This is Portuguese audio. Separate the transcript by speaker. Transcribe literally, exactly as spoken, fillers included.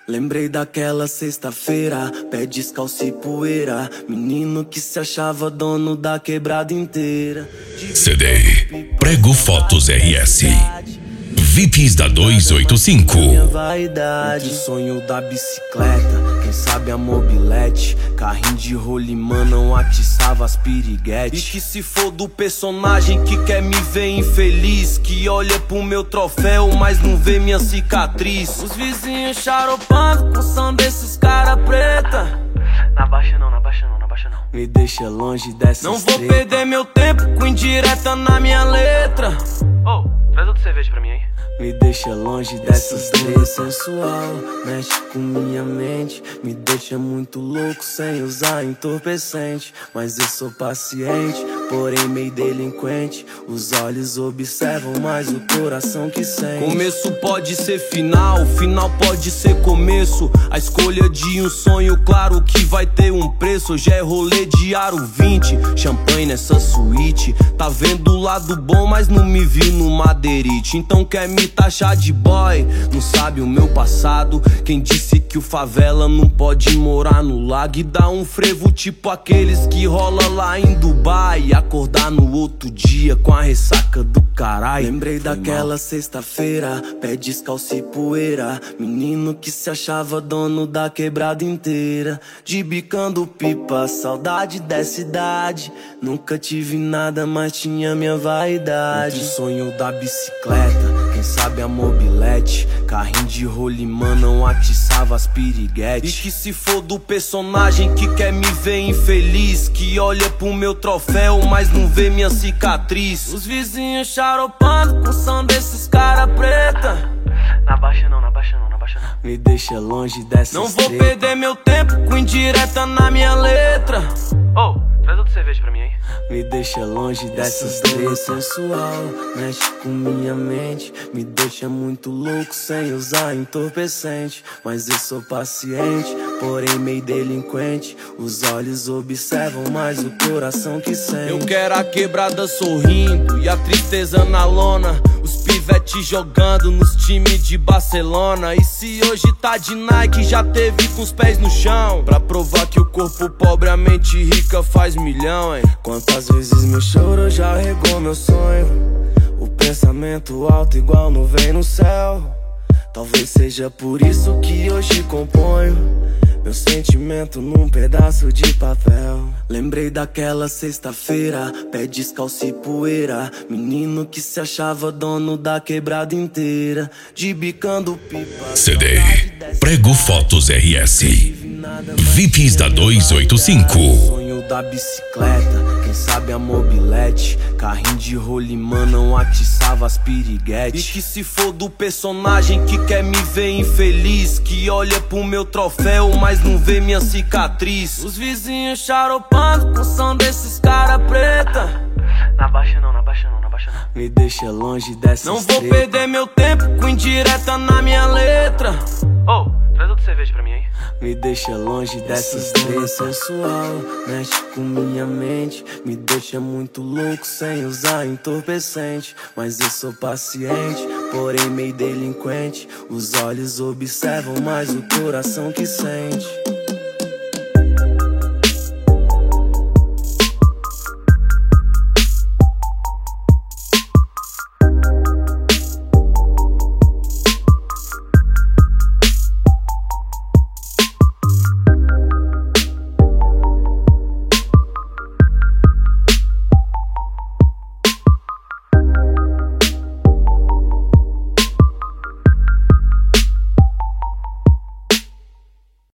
Speaker 1: Lembrei daquela sexta-feira, pé descalço e poeira, menino que se achava dono da quebrada inteira.
Speaker 2: C D Prego Fotos R S V I Ps da duzentos e oitenta e cinco.
Speaker 1: Minha vaidade, o sonho da bicicleta, quem sabe a mobilete, carrinho de rolimã não atiçava as piriguetes. E que se for do personagem que quer me ver infeliz, que olha pro meu troféu, mas não vê minha cicatriz. Os vizinhos charopando com som desses cara preta.
Speaker 3: Na baixa não, na baixa não, na baixa não.
Speaker 1: Me deixa longe dessa.
Speaker 3: Não vou perder meu tempo com indireta na minha letra. Ô, oh, traz outra cerveja pra mim, hein?
Speaker 1: Me deixa longe dessas três. Sensual, mexe com minha mente, me deixa muito louco sem usar entorpecente. Mas eu sou paciente, porém meio delinquente. Os olhos observam, mas o coração que sente. Começo pode ser final, final pode ser começo. A escolha de um sonho, claro que vai ter um preço. Hoje é rolê de aro vinte, champanhe nessa suíte. Tá vendo o lado bom, mas não me vi no madeirite. Então quer me taxar de boy, não sabe o meu passado. Quem disse que o favela não pode morar no lago e dar um frevo tipo aqueles que rola lá em Dubai e acordar no outro dia com a ressaca do caralho. Lembrei daquela sexta-feira, pé descalço e poeira, menino que se achava dono da quebrada inteira. De bicando pipa, saudade dessa idade. Nunca tive nada, mas tinha minha vaidade. O sonho da bicicleta, quem sabe a mobilete, carrinho de rolimã não atiçava as piriguetes. E que se for do personagem que quer me ver infeliz, que olha pro meu troféu, mas não vê minha cicatriz. Os vizinhos charopando com som desses cara preta.
Speaker 3: Na baixa não, na baixa não, na baixa não.
Speaker 1: Me deixa longe dessas.
Speaker 3: Não vou perder meu tempo com indireta na minha letra. Ô, oh, traz outra cerveja pra mim, hein?
Speaker 1: Me deixa longe dessas três. Sensual, mexe com minha mente, me deixa muito louco sem usar entorpecente. Mas eu sou paciente, porém meio delinquente. Os olhos observam, mas o coração que sente. Eu quero a quebrada sorrindo e a tristeza na lona. Os pivetes jogando nos times de Barcelona. E se hoje tá de Nike, já teve com os pés no chão, pra provar que o corpo pobre, a mente rica faz milhão, hein? Quantas vezes meu choro já regou meu sonho. O pensamento alto igual nuvem no céu. Talvez seja por isso que hoje componho meu sentimento num pedaço de papel. Lembrei daquela sexta-feira, pé descalço e poeira, menino que se achava dono da quebrada inteira. De bicando pipa.
Speaker 2: C D Prego Fotos R S V I Ps da duzentos e oitenta e cinco.
Speaker 1: Sonho da bicicleta, quem sabe a mobilete, carrinho de rolimã não atiçava as piriguetes. E que se for do personagem que quer me ver infeliz, que olha pro meu troféu, mas não vê minha cicatriz. Os vizinhos charopando com som desses cara preta.
Speaker 3: Na baixa não, na baixa não, na baixa não.
Speaker 1: Me deixa longe dessas.
Speaker 3: Não vou perder meu tempo com indireta na minha letra. Ô, oh, traz outra cerveja pra mim, hein?
Speaker 1: Me deixa longe dessas três. Sensual, mexe com minha mente, me deixa muito louco sem usar entorpecente. Mas eu sou paciente, porém meio delinquente. Os olhos observam, mas o coração que sente.